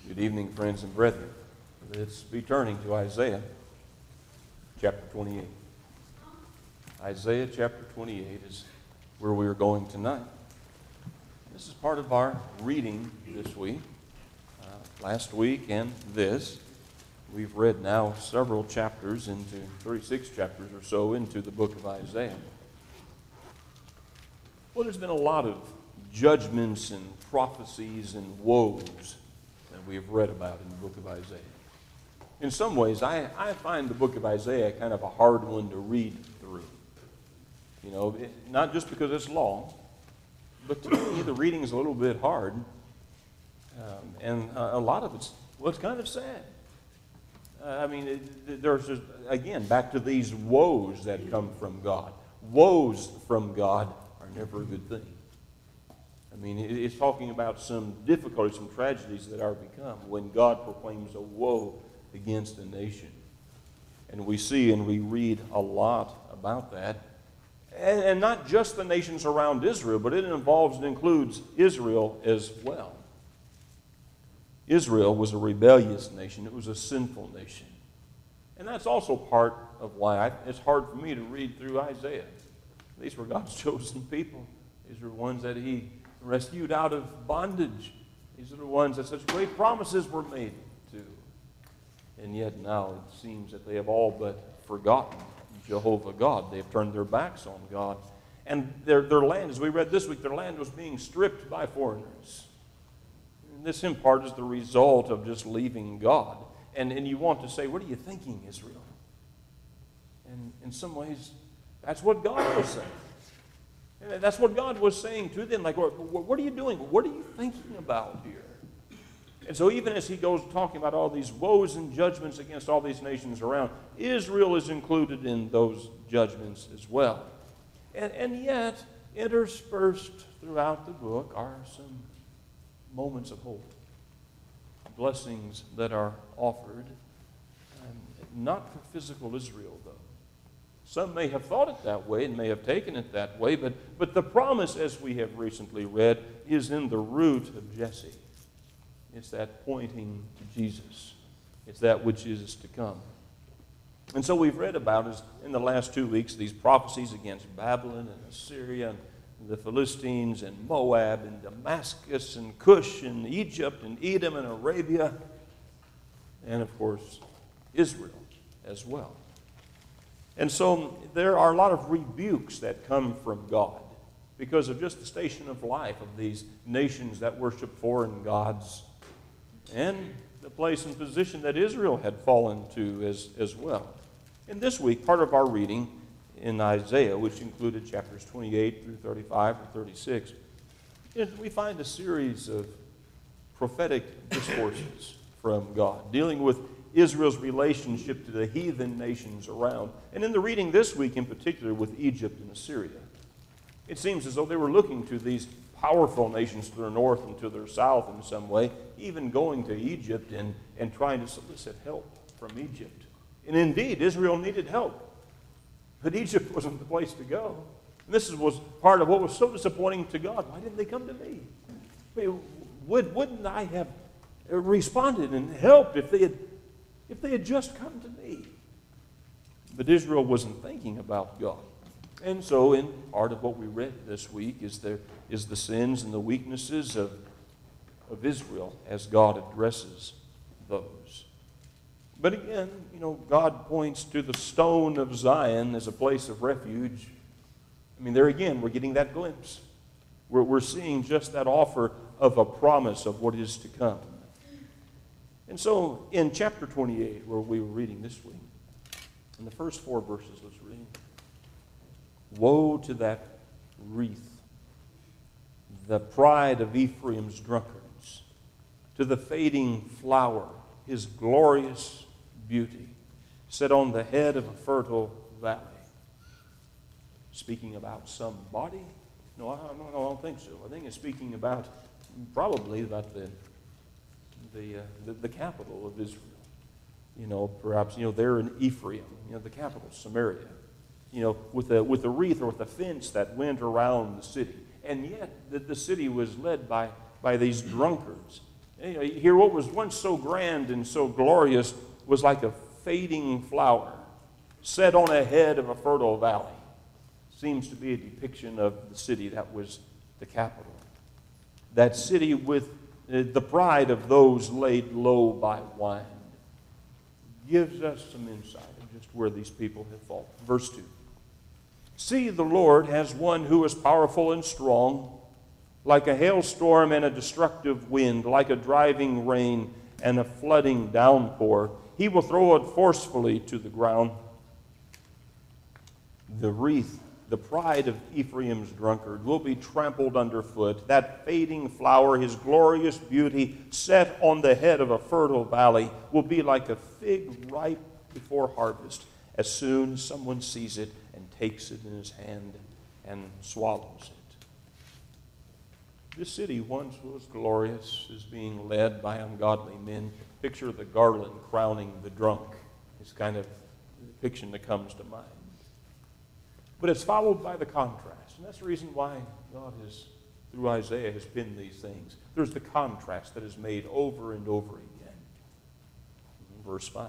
Good evening, friends and brethren. Let's be turning to Isaiah chapter 28. Isaiah chapter 28 is where we are going tonight. This is part of our reading this week. Last week and this, we've read now several chapters into 36 chapters or so into the book of Isaiah. Well, there's been a lot of judgments and prophecies and woes that we have read about in the book of Isaiah. In some ways, I find the book of Isaiah kind of a hard one to read through. You know, not just because it's long, but to me, the reading is a little bit hard. And a lot of it's kind of sad. There's just, again, back to these woes that come from God. Woes from God are never a good thing. It's talking about some difficulties, some tragedies that are become when God proclaims a woe against a nation. And we see and we read a lot about that. And not just the nations around Israel, but it involves and includes Israel as well. Israel was a rebellious nation. It was a sinful nation. And that's also part of why it's hard for me to read through Isaiah. These were God's chosen people. These were ones that He rescued out of bondage. These are the ones that such great promises were made to. And yet now it seems that they have all but forgotten Jehovah God. They've turned their backs on God. And their land, as we read this week, their land was being stripped by foreigners. And this in part is the result of just leaving God. And you want to say, what are you thinking, Israel? And in some ways, that's what God was saying. And that's what God was saying to them. Like, what are you doing? What are you thinking about here? And so even as he goes talking about all these woes and judgments against all these nations around, Israel is included in those judgments as well. And yet, interspersed throughout the book are some moments of hope. Blessings that are offered, not for physical Israel, though. Some may have thought it that way and may have taken it that way, but the promise, as we have recently read, is in the root of Jesse. It's that pointing to Jesus. It's that which is to come. And so we've read about, in the last 2 weeks, these prophecies against Babylon and Assyria and the Philistines and Moab and Damascus and Cush and Egypt and Edom and Arabia and, of course, Israel as well. And so there are a lot of rebukes that come from God because of just the station of life of these nations that worship foreign gods and the place and position that Israel had fallen to as well. And this week, part of our reading in Isaiah, which included chapters 28 through 35 or 36, we find a series of prophetic discourses from God dealing with Israel's relationship to the heathen nations around. And in the reading this week in particular with Egypt and Assyria, it seems as though they were looking to these powerful nations to their north and to their south in some way, even going to Egypt and trying to solicit help from Egypt. And indeed, Israel needed help. But Egypt wasn't the place to go. And this was part of what was so disappointing to God. Why didn't they come to me? Wouldn't I have responded and helped if they had just come to me? But Israel wasn't thinking about God. And so in part of what we read this week is the sins and the weaknesses of Israel as God addresses those. But again, God points to the stone of Zion as a place of refuge. There again, we're getting that glimpse. We're seeing just that offer of a promise of what is to come. And so in chapter 28, where we were reading this week, in the first 4 verses, let's read. Woe to that wreath, the pride of Ephraim's drunkards, to the fading flower, his glorious beauty, set on the head of a fertile valley. Speaking about somebody? No, I don't think so. I think it's speaking probably about the capital of Israel. Perhaps, there in Ephraim, the capital, Samaria, with a wreath or with a fence that went around the city. And yet the city was led by these drunkards. Here, what was once so grand and so glorious was like a fading flower set on a head of a fertile valley. Seems to be a depiction of the city that was the capital. That city with the pride of those laid low by wine. Gives us some insight of just where these people have fallen. Verse 2. See, the Lord has one who is powerful and strong, like a hailstorm and a destructive wind, like a driving rain and a flooding downpour. He will throw it forcefully to the ground. The wreath, the pride of Ephraim's drunkard, will be trampled underfoot. That fading flower, his glorious beauty, set on the head of a fertile valley, will be like a fig ripe before harvest, as soon as someone sees it and takes it in his hand and swallows it. This city once was glorious, is being led by ungodly men. Picture the garland crowning the drunk. It's kind of the depiction that comes to mind. But it's followed by the contrast. And that's the reason why God has, through Isaiah, has penned these things. There's the contrast that is made over and over again. Verse 5.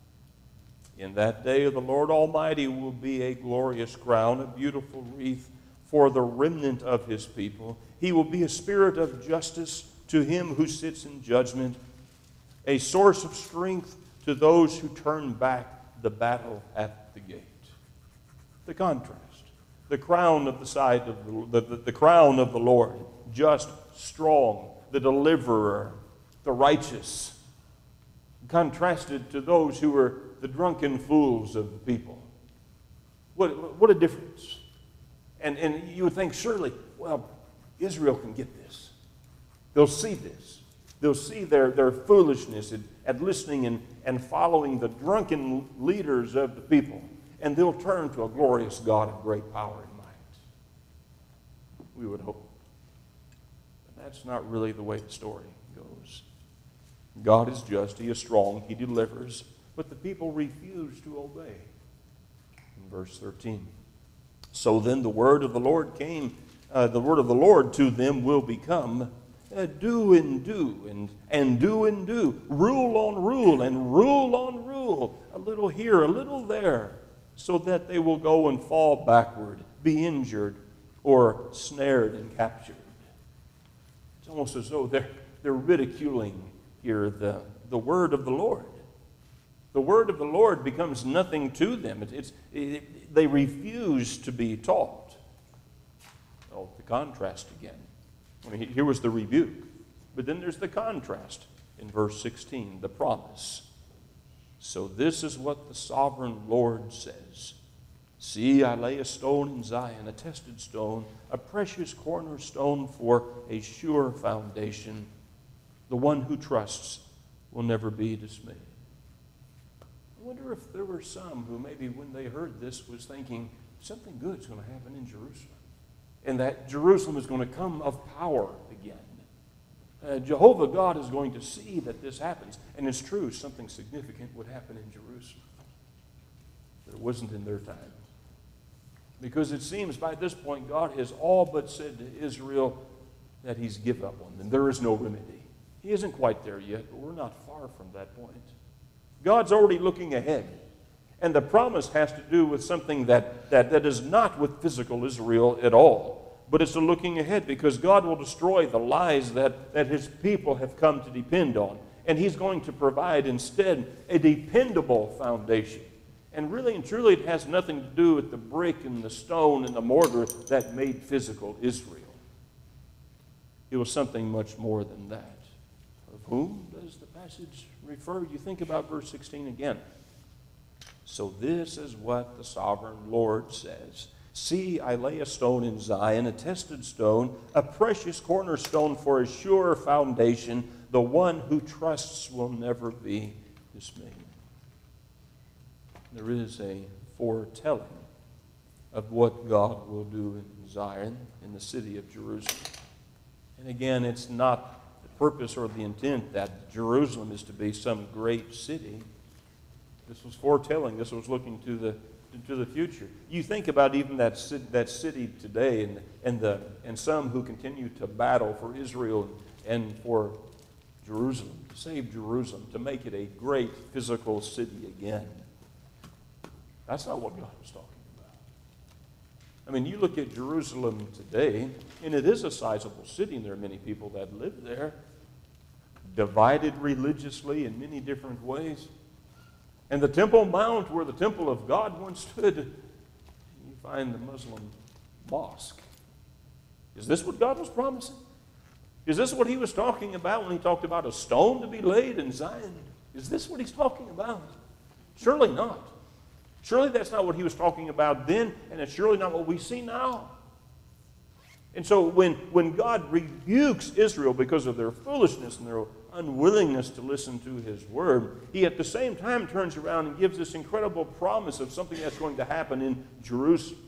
In that day of the Lord Almighty will be a glorious crown, a beautiful wreath for the remnant of his people. He will be a spirit of justice to him who sits in judgment, a source of strength to those who turn back the battle at the gate. The contrast. The crown of the side of the crown of the Lord, just, strong, the deliverer, the righteous, contrasted to those who were the drunken fools of the people. What a difference. And you would think, surely, well, Israel can get this. They'll see this. They'll see their foolishness at listening and following the drunken leaders of the people. And they'll turn to a glorious God of great power and might. We would hope. But that's not really the way the story goes. God is just. He is strong. He delivers. But the people refuse to obey. In verse 13. So then the word of the Lord came. The word of the Lord to them will become do and do, and do and do. Rule on rule, and rule on rule. A little here, a little there. So that they will go and fall backward, be injured, or snared and captured. It's almost as though they're ridiculing here the word of the Lord. The word of the Lord becomes nothing to them. They refuse to be taught. Oh, the contrast again. I mean, here was the rebuke. But then there's the contrast in verse 16, the promise. So this is what the sovereign Lord says. See, I lay a stone in Zion, a tested stone, a precious cornerstone for a sure foundation. The one who trusts will never be dismayed. I wonder if there were some who maybe when they heard this was thinking something good's going to happen in Jerusalem. And that Jerusalem is going to come of power again. Jehovah God is going to see that this happens. And it's true, something significant would happen in Jerusalem. But it wasn't in their time. Because it seems by this point God has all but said to Israel that he's given up on them. There is no remedy. He isn't quite there yet, but we're not far from that point. God's already looking ahead. And the promise has to do with something that is not with physical Israel at all. But it's a looking ahead because God will destroy the lies that his people have come to depend on. And he's going to provide instead a dependable foundation. And really and truly it has nothing to do with the brick and the stone and the mortar that made physical Israel. It was something much more than that. Of whom does the passage refer? You think about verse 16 again. So this is what the sovereign Lord says. See, I lay a stone in Zion, a tested stone, a precious cornerstone for a sure foundation. The one who trusts will never be dismayed. There is a foretelling of what God will do in Zion, in the city of Jerusalem. And again, it's not the purpose or the intent that Jerusalem is to be some great city. This was foretelling. This was looking to the future. You think about even that city today and some who continue to battle for Israel and for Jerusalem, to save Jerusalem, to make it a great physical city again. That's not what God was talking about. I mean, you look at Jerusalem today, and it is a sizable city, and there are many people that live there, divided religiously in many different ways. And the Temple Mount, where the temple of God once stood, you find the Muslim mosque. Is this what God was promising? Is this what he was talking about when he talked about a stone to be laid in Zion? Is this what he's talking about? Surely not. Surely that's not what he was talking about then, and it's surely not what we see now. And so when God rebukes Israel because of their foolishness and their unwillingness to listen to his word, he at the same time turns around and gives this incredible promise of something that's going to happen in Jerusalem.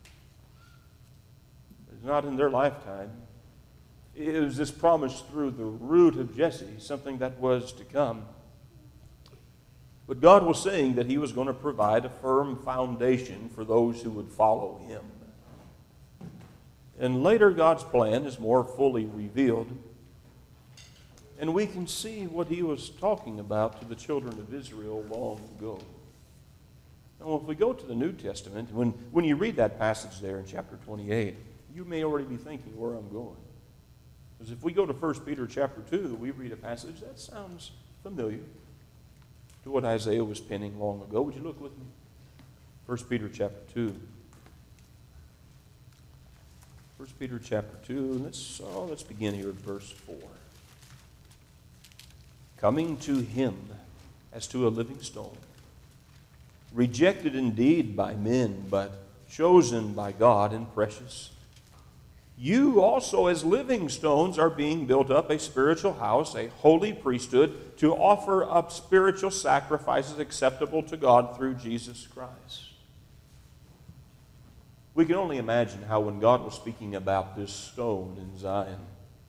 It's not in their lifetime. It was this promise through the root of Jesse, something that was to come. But God was saying that he was going to provide a firm foundation for those who would follow him. And later, God's plan is more fully revealed. And we can see what he was talking about to the children of Israel long ago. Now, if we go to the New Testament, when you read that passage there in chapter 28, you may already be thinking where I'm going. Because if we go to 1 Peter chapter 2, we read a passage that sounds familiar to what Isaiah was penning long ago. Would you look with me? 1 Peter chapter 2. 1 Peter chapter 2, let's begin here at verse 4. Coming to him as to a living stone, rejected indeed by men, but chosen by God and precious. You also as living stones are being built up a spiritual house, a holy priesthood, to offer up spiritual sacrifices acceptable to God through Jesus Christ. We can only imagine how when God was speaking about this stone in Zion,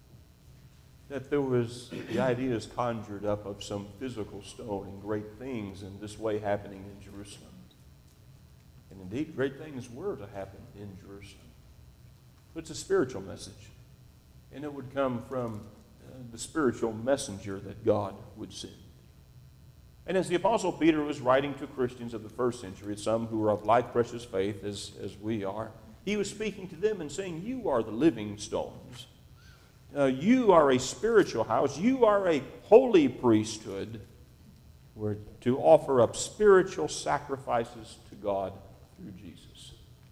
that there was the ideas conjured up of some physical stone and great things in this way happening in Jerusalem. And indeed, great things were to happen in Jerusalem. But it's a spiritual message, and it would come from the spiritual messenger that God would send. And as the Apostle Peter was writing to Christians of the first century, some who were of like precious faith as we are, he was speaking to them and saying, you are the living stones. You are a spiritual house. You are a holy priesthood to offer up spiritual sacrifices to God through Jesus.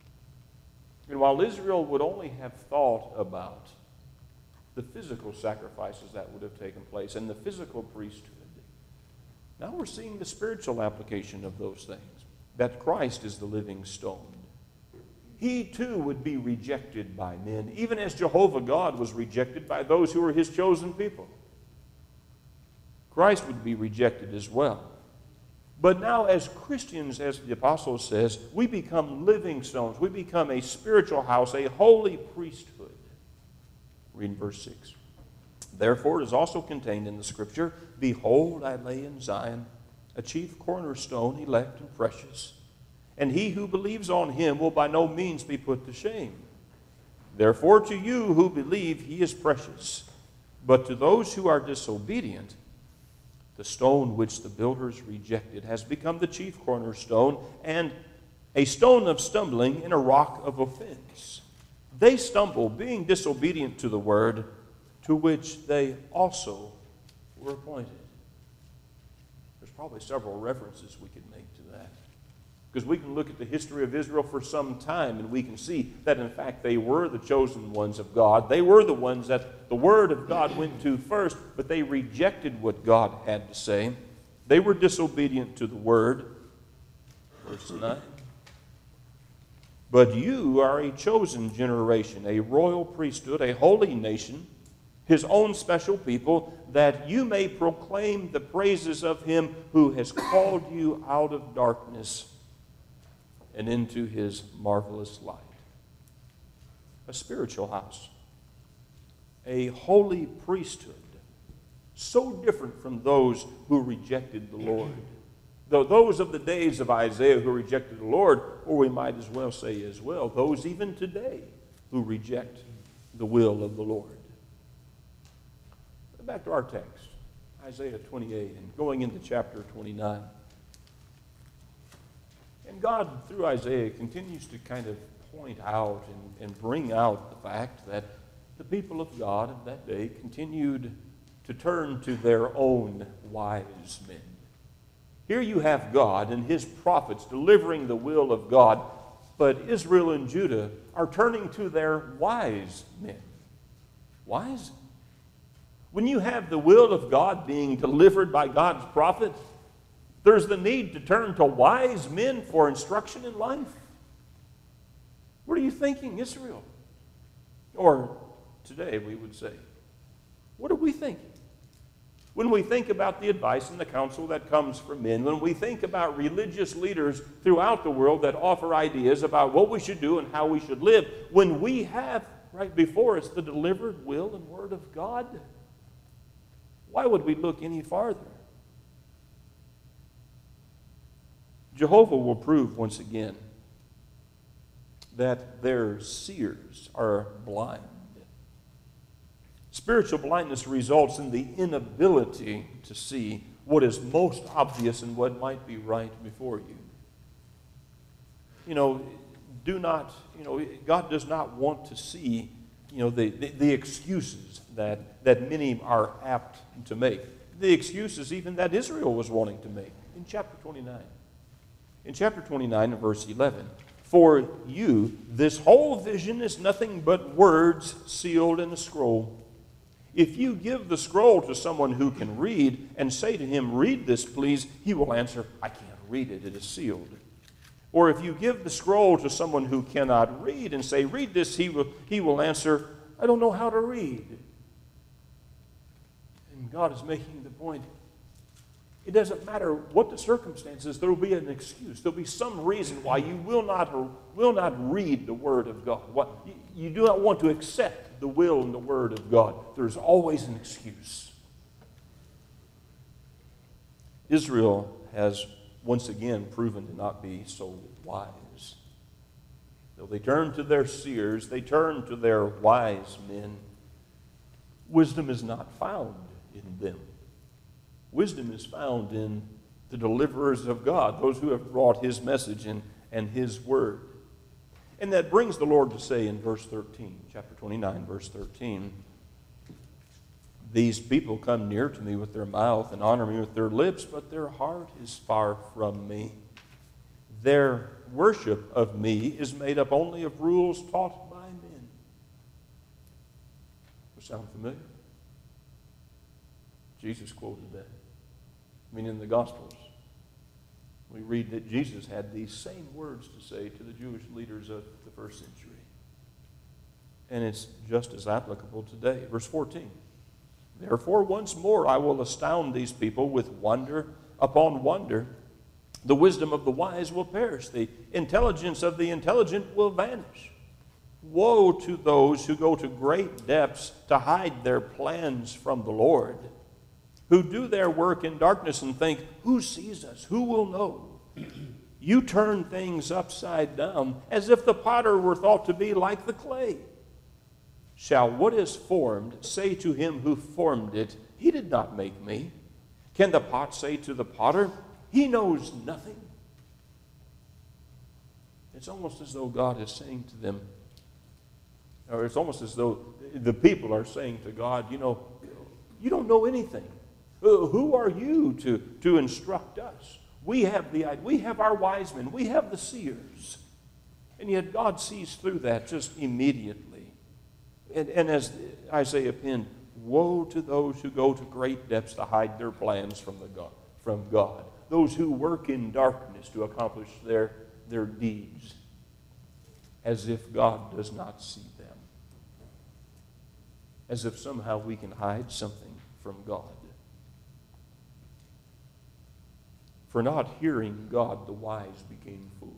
And while Israel would only have thought about the physical sacrifices that would have taken place and the physical priesthood, now we're seeing the spiritual application of those things, that Christ is the living stone. He too would be rejected by men, even as Jehovah God was rejected by those who were his chosen people. Christ would be rejected as well. But now as Christians, as the apostle says, we become living stones. We become a spiritual house, a holy priesthood. Read in verse 6. Therefore, it is also contained in the Scripture, behold, I lay in Zion a chief cornerstone, elect and precious, and he who believes on him will by no means be put to shame. Therefore, to you who believe, he is precious. But to those who are disobedient, the stone which the builders rejected has become the chief cornerstone, and a stone of stumbling and a rock of offense. They stumble, being disobedient to the word, to which they also were appointed. There's probably several references we could make to that. Because we can look at the history of Israel for some time and we can see that in fact they were the chosen ones of God. They were the ones that the word of God went to first, but they rejected what God had to say. They were disobedient to the word. Verse 9. But you are a chosen generation, a royal priesthood, a holy nation, his own special people, that you may proclaim the praises of him who has called you out of darkness and into his marvelous light. A spiritual house, a holy priesthood, so different from those who rejected the Lord. Though those of the days of Isaiah who rejected the Lord, or we might as well say as well, those even today who reject the will of the Lord. Back to our text. Isaiah 28 and going into chapter 29. And God, through Isaiah, continues to kind of point out and bring out the fact that the people of God of that day continued to turn to their own wise men. Here you have God and his prophets delivering the will of God, but Israel and Judah are turning to their wise men. Wise? When you have the will of God being delivered by God's prophet, there's the need to turn to wise men for instruction in life. What are you thinking, Israel? Or today we would say, what are we thinking? When we think about the advice and the counsel that comes from men, when we think about religious leaders throughout the world that offer ideas about what we should do and how we should live, when we have right before us the delivered will and word of God, why would we look any farther? Jehovah will prove once again that their seers are blind. Spiritual blindness results in the inability to see what is most obvious and what might be right before you. God does not want to see, the excuses that many are apt to make. The excuses even that Israel was wanting to make in chapter 29. In chapter 29 and verse 11, for you, this whole vision is nothing but words sealed in a scroll. If you give the scroll to someone who can read and say to him, read this, please, he will answer, I can't read it, it is sealed. Or if you give the scroll to someone who cannot read and say, read this, he will answer, I don't know how to read. And God is making the point, it doesn't matter what the circumstances, there will be an excuse. There will be some reason why you will not read the Word of God. You do not want to accept the will and the Word of God. There's always an excuse. Israel has once again proven to not be so wise. Though they turn to their seers, they turn to their wise men, wisdom is not found in them. Wisdom is found in the deliverers of God, those who have brought his message and his word. And that brings the Lord to say in verse 13, chapter 29, verse 13, these people come near to me with their mouth and honor me with their lips, but their heart is far from me. Their worship of me is made up only of rules taught by men. Does that sound familiar? Jesus quoted that. In the Gospels, we read that Jesus had these same words to say to the Jewish leaders of the first century. And it's just as applicable today. Verse 14, therefore once more I will astound these people with wonder upon wonder. The wisdom of the wise will perish. The intelligence of the intelligent will vanish. Woe to those who go to great depths to hide their plans from the Lord, who do their work in darkness and think, who sees us? Who will know? You turn things upside down as if the potter were thought to be like the clay. Shall what is formed say to him who formed it, he did not make me? Can the pot say to the potter, he knows nothing? It's almost as though God is saying to them, or it's almost as though the people are saying to God, you don't know anything. Who are you to instruct us? We have our wise men. We have the seers. And yet God sees through that just immediately. And as Isaiah penned, woe to those who go to great depths to hide their plans from God. Those who work in darkness to accomplish their deeds, as if God does not see them. As if somehow we can hide something from God. For not hearing God, the wise became fools.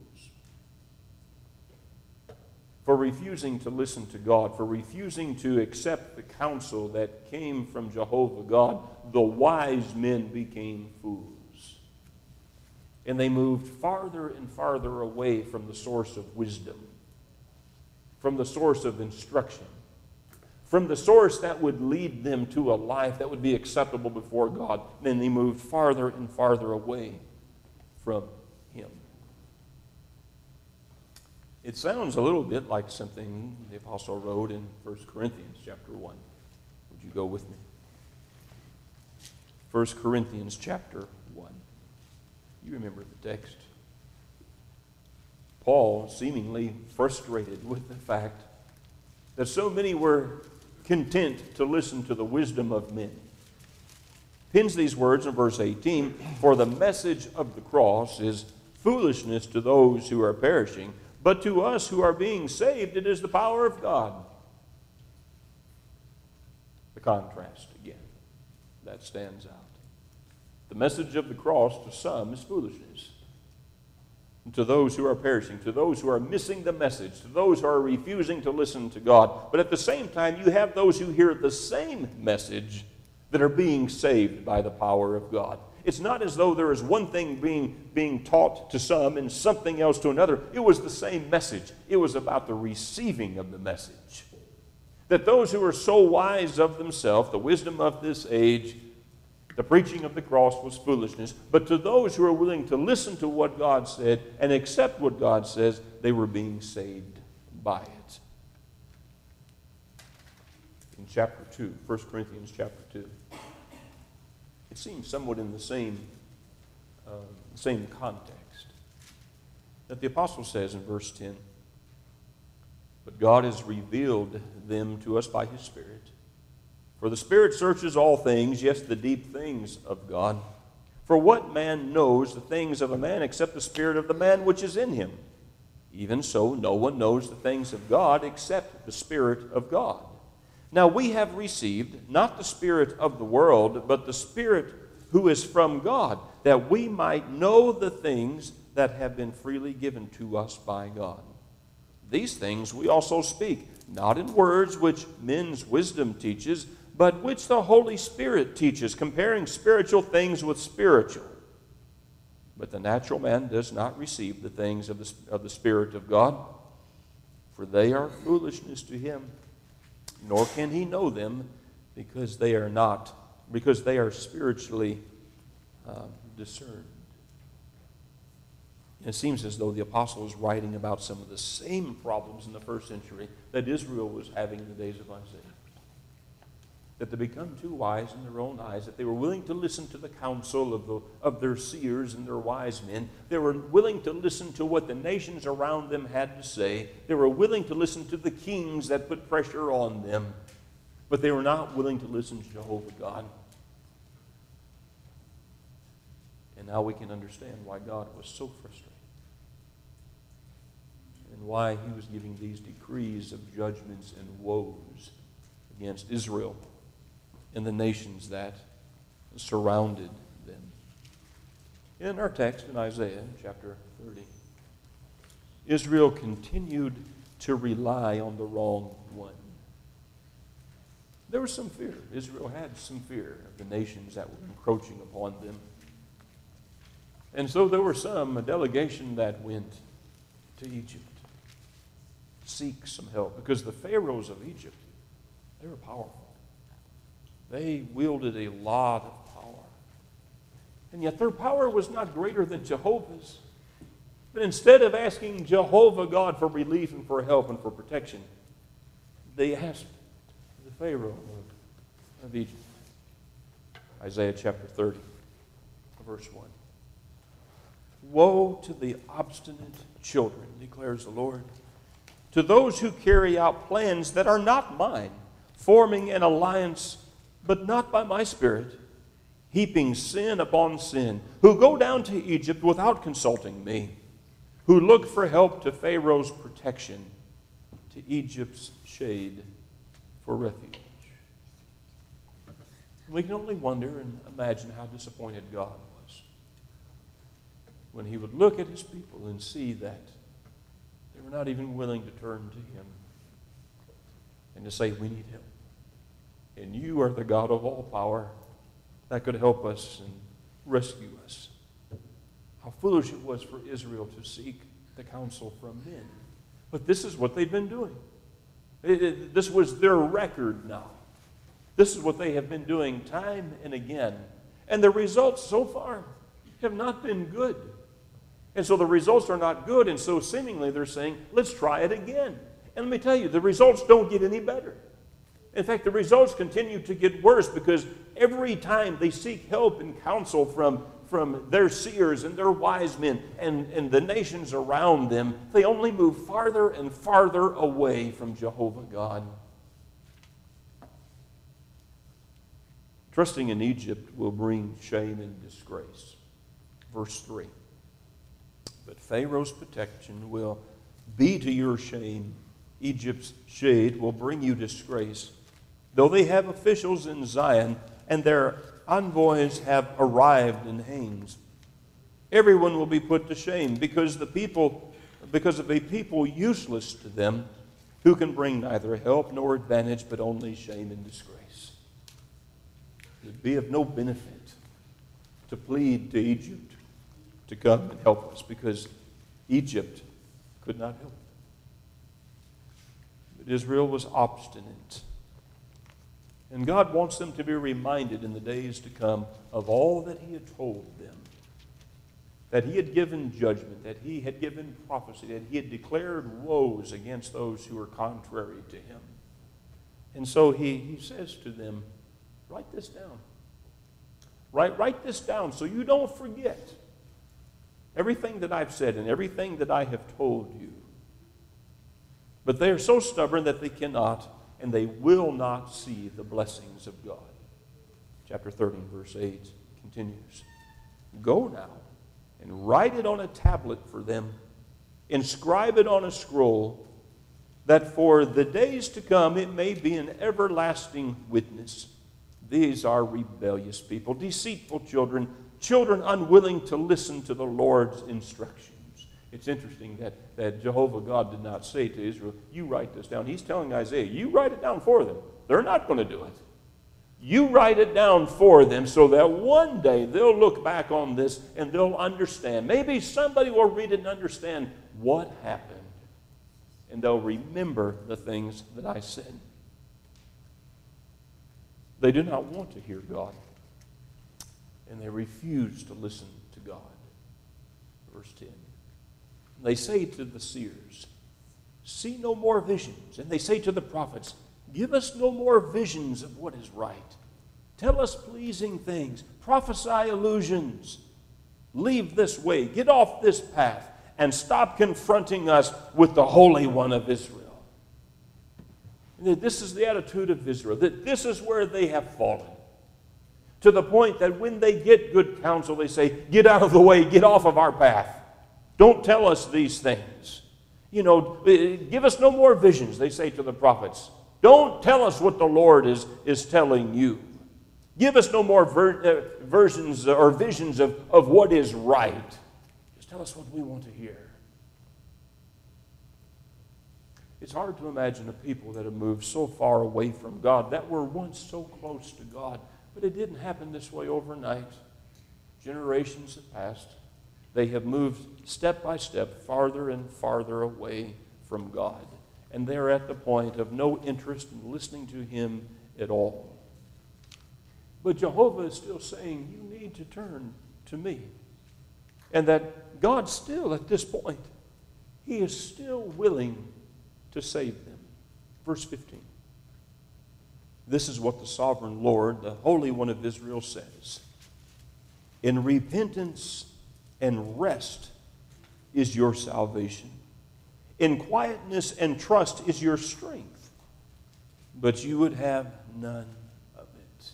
For refusing to listen to God, for refusing to accept the counsel that came from Jehovah God, the wise men became fools. And they moved farther and farther away from the source of wisdom, from the source of instruction, from the source that would lead them to a life that would be acceptable before God. Then they moved farther and farther away from Him. It sounds a little bit like something the apostle wrote in 1 Corinthians chapter 1. Would you go with me? 1 Corinthians chapter 1. You remember the text. Paul, seemingly frustrated with the fact that so many were content to listen to the wisdom of men, pins these words in verse 18, "For the message of the cross is foolishness to those who are perishing, but to us who are being saved it is the power of God." The contrast again, that stands out. The message of the cross to some is foolishness. And to those who are perishing, to those who are missing the message, to those who are refusing to listen to God. But at the same time, you have those who hear the same message that are being saved by the power of God. It's not as though there is one thing being taught to some and something else to another. It was the same message. It was about the receiving of the message. That those who are so wise of themselves, the wisdom of this age, the preaching of the cross was foolishness. But to those who are willing to listen to what God said and accept what God says, they were being saved by it. In chapter 2, 1 Corinthians chapter 2, it seems somewhat in the same context that the apostle says in verse 10, "But God has revealed them to us by His Spirit. For the Spirit searches all things, yes, the deep things of God. For what man knows the things of a man except the spirit of the man which is in him? Even so, no one knows the things of God except the Spirit of God. Now we have received not the spirit of the world, but the Spirit who is from God, that we might know the things that have been freely given to us by God. These things we also speak, not in words which men's wisdom teaches, but which the Holy Spirit teaches, comparing spiritual things with spiritual. But the natural man does not receive the things of the Spirit of God, for they are foolishness to him, nor can he know them, because they are spiritually discerned." It seems as though the apostle is writing about some of the same problems in the first century that Israel was having in the days of Isaiah. That they become too wise in their own eyes, that they were willing to listen to the counsel of their seers and their wise men. They were willing to listen to what the nations around them had to say. They were willing to listen to the kings that put pressure on them. But they were not willing to listen to Jehovah God. And now we can understand why God was so frustrated and why He was giving these decrees of judgments and woes against Israel and the nations that surrounded them. In our text in Isaiah chapter 30, Israel continued to rely on the wrong one. There was some fear. Israel had some fear of the nations that were encroaching upon them. And so there were a delegation that went to Egypt to seek some help, because the pharaohs of Egypt, they were powerful. They wielded a lot of power. And yet their power was not greater than Jehovah's. But instead of asking Jehovah God for relief and for help and for protection, they asked the Pharaoh of Egypt. Isaiah chapter 30, verse 1. "Woe to the obstinate children, declares the Lord, to those who carry out plans that are not mine, forming an alliance, but not by my Spirit, heaping sin upon sin, who go down to Egypt without consulting me, who look for help to Pharaoh's protection, to Egypt's shade for refuge." We can only wonder and imagine how disappointed God was when He would look at His people and see that they were not even willing to turn to Him and to say, "We need help. And you are the God of all power that could help us and rescue us." How foolish it was for Israel to seek the counsel from men. But this is what they've been doing. This was their record now. This is what they have been doing time and again. And the results so far have not been good. And so the results are not good, and so seemingly they're saying, let's try it again. And let me tell you, the results don't get any better. In fact, the results continue to get worse because every time they seek help and counsel from their seers and their wise men and the nations around them, they only move farther and farther away from Jehovah God. Trusting in Egypt will bring shame and disgrace. Verse 3. But Pharaoh's protection will be to your shame. Egypt's shade will bring you disgrace. Though they have officials in Zion and their envoys have arrived in Hanes, everyone will be put to shame because of a people useless to them, who can bring neither help nor advantage, but only shame and disgrace. It would be of no benefit to plead to Egypt to come and help us, because Egypt could not help. But Israel was obstinate. And God wants them to be reminded in the days to come of all that He had told them. That He had given judgment, that He had given prophecy, that He had declared woes against those who were contrary to Him. And so He says to them, write this down. Write this down so you don't forget everything that I've said and everything that I have told you. But they are so stubborn that they cannot and they will not see the blessings of God. Chapter 13, verse 8 continues. Go now and write it on a tablet for them. Inscribe it on a scroll, that for the days to come it may be an everlasting witness. These are rebellious people, deceitful children, children unwilling to listen to the Lord's instructions. It's interesting that Jehovah God did not say to Israel, you write this down. He's telling Isaiah, you write it down for them. They're not going to do it. You write it down for them so that one day they'll look back on this and they'll understand. Maybe somebody will read it and understand what happened. And they'll remember the things that I said. They do not want to hear God. And they refuse to listen to God. Verse 10. They say to the seers, see no more visions. And they say to the prophets, give us no more visions of what is right. Tell us pleasing things. Prophesy illusions. Leave this way. Get off this path. And stop confronting us with the Holy One of Israel. This is the attitude of Israel. That this is where they have fallen. To the point that when they get good counsel, they say, get out of the way, get off of our path. Don't tell us these things. Give us no more visions, they say to the prophets. Don't tell us what the Lord is telling you. Give us no more versions or visions of what is right. Just tell us what we want to hear. It's hard to imagine a people that have moved so far away from God, that were once so close to God. But it didn't happen this way overnight. Generations have passed. They have moved step by step farther and farther away from God. And they're at the point of no interest in listening to Him at all. But Jehovah is still saying, you need to turn to me. And that God still, at this point, He is still willing to save them. Verse 15. This is what the sovereign Lord, the Holy One of Israel, says. In repentance and rest is your salvation. In quietness and trust is your strength. But you would have none of it.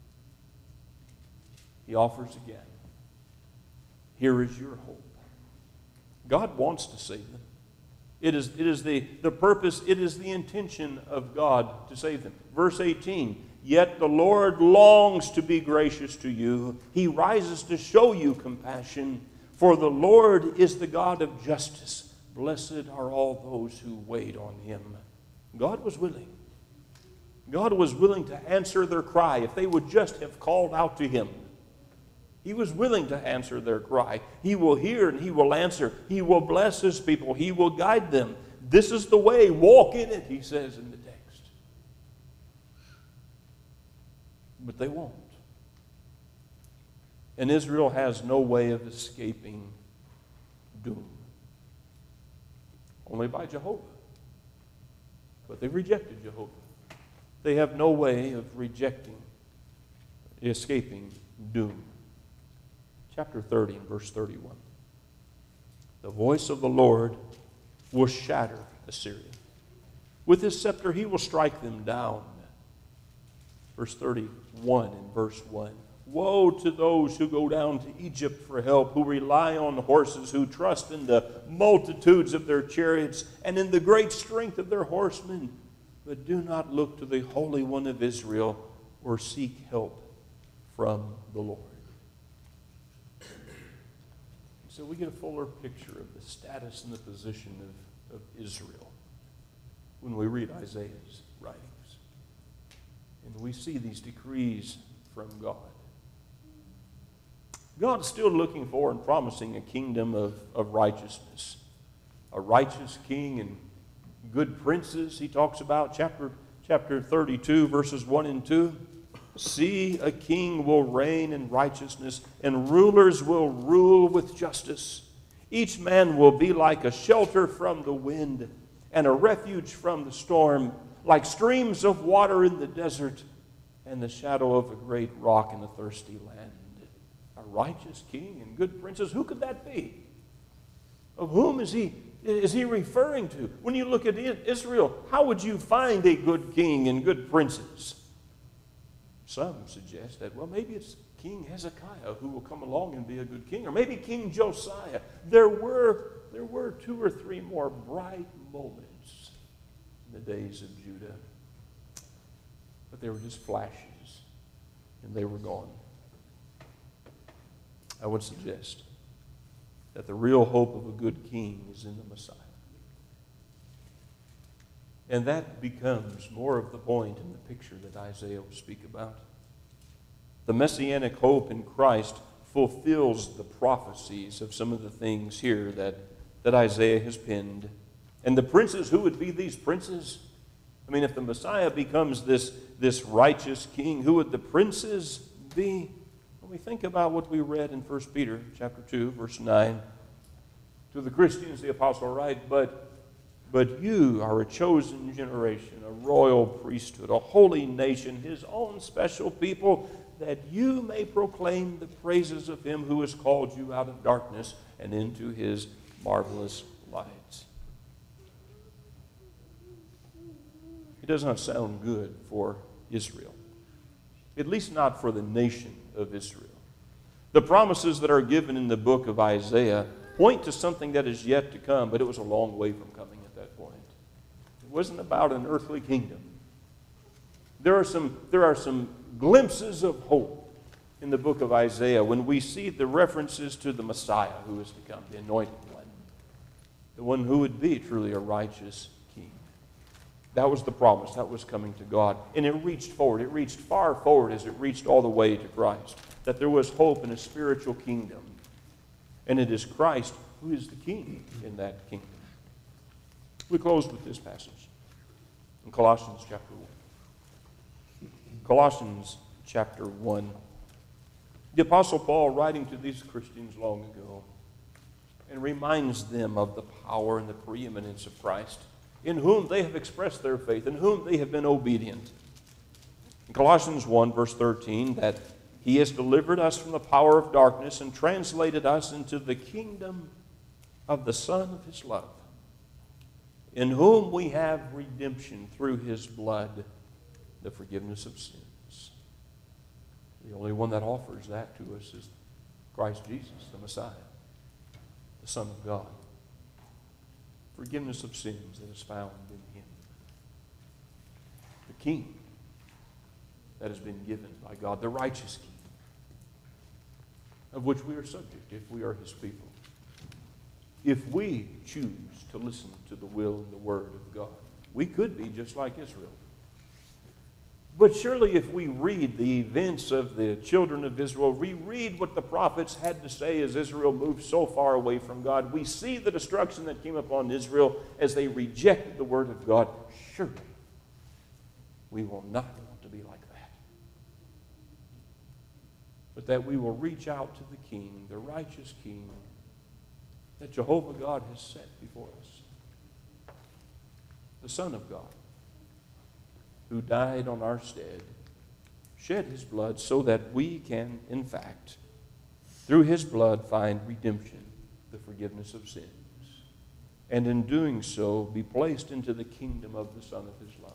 He offers again. Here is your hope. God wants to save them. It is the purpose, it is the intention of God to save them. Verse 18, yet the Lord longs to be gracious to you. He rises to show you compassion. For the Lord is the God of justice. Blessed are all those who wait on Him. God was willing. God was willing to answer their cry if they would just have called out to Him. He was willing to answer their cry. He will hear and He will answer. He will bless His people. He will guide them. this is the way, walk in it, he says in the text. But they won't. And Israel has no way of escaping doom. Only by Jehovah. But they've rejected Jehovah. They have no way of escaping doom. Chapter 30 and verse 31. The voice of the Lord will shatter Assyria. With his scepter he will strike them down. Verse 31 and verse 1. Woe to those who go down to Egypt for help, who rely on horses, who trust in the multitudes of their chariots and in the great strength of their horsemen, but do not look to the Holy One of Israel or seek help from the Lord. So we get a fuller picture of the status and the position of Israel when we read Isaiah's writings. And we see these decrees from God. God is still looking for and promising a kingdom of righteousness. A righteous king and good princes, he talks about, chapter 32, verses 1 and 2. See, a king will reign in righteousness, and rulers will rule with justice. Each man will be like a shelter from the wind and a refuge from the storm, like streams of water in the desert and the shadow of a great rock in a thirsty land. A righteous king and good princes, who could that be? Of whom is he referring to? When you look at Israel, how would you find a good king and good princes? Some suggest that, well, maybe it's King Hezekiah who will come along and be a good king, or maybe King Josiah. There were 2 or 3 more bright moments in the days of Judah, but they were just flashes, and they were gone. I would suggest that the real hope of a good king is in the Messiah. And that becomes more of the point in the picture that Isaiah will speak about. The messianic hope in Christ fulfills the prophecies of some of the things here that Isaiah has penned. And the princes, who would be these princes? I mean, if the Messiah becomes this righteous king, who would the princes be? When we think about what we read in 1 Peter chapter 2, verse 9, to the Christians the apostle writes, But you are a chosen generation, a royal priesthood, a holy nation, his own special people, that you may proclaim the praises of him who has called you out of darkness and into his marvelous light. It does not sound good for Israel, at least not for the nation of Israel. The promises that are given in the book of Isaiah point to something that is yet to come, but it was a long way from coming at that point. It wasn't about an earthly kingdom. There are some glimpses of hope in the book of Isaiah when we see the references to the Messiah who is to come, the anointed one, the one who would be truly a righteous king. That was the promise. That was coming to God. And it reached forward. It reached far forward as it reached all the way to Christ, that there was hope in a spiritual kingdom. And it is Christ who is the king in that kingdom. We close with this passage in Colossians chapter 1. Colossians chapter 1. The Apostle Paul, writing to these Christians long ago, and reminds them of the power and the preeminence of Christ, in whom they have expressed their faith, in whom they have been obedient. In Colossians 1, verse 13, that he has delivered us from the power of darkness and translated us into the kingdom of the Son of his love, in whom we have redemption through his blood, the forgiveness of sins. The only one that offers that to us is Christ Jesus, the Messiah, the Son of God. Forgiveness of sins that is found in him. The King that has been given by God, the righteous King, of which we are subject if we are his people. If we choose to listen to the will and the word of God, we could be just like Israel. But surely if we read the events of the children of Israel, we read what the prophets had to say as Israel moved so far away from God, we see the destruction that came upon Israel as they rejected the word of God. Surely we will not want to be like that. But that we will reach out to the King, the righteous King, that Jehovah God has set before us. The Son of God, who died on our stead, shed his blood so that we can, in fact, through his blood find redemption, the forgiveness of sins, and in doing so be placed into the kingdom of the Son of his love.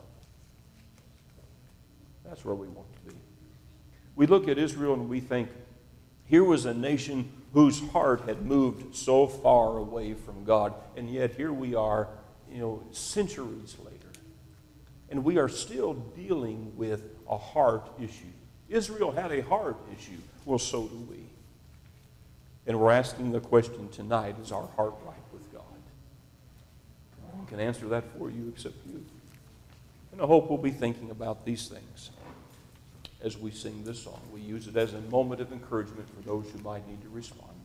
That's where we want to be. We look at Israel and we think, here was a nation whose heart had moved so far away from God, and yet here we are, centuries later. And we are still dealing with a heart issue. Israel had a heart issue. Well, so do we. And we're asking the question tonight, is our heart right with God? No one can answer that for you except you. And I hope we'll be thinking about these things as we sing this song. We use it as a moment of encouragement for those who might need to respond.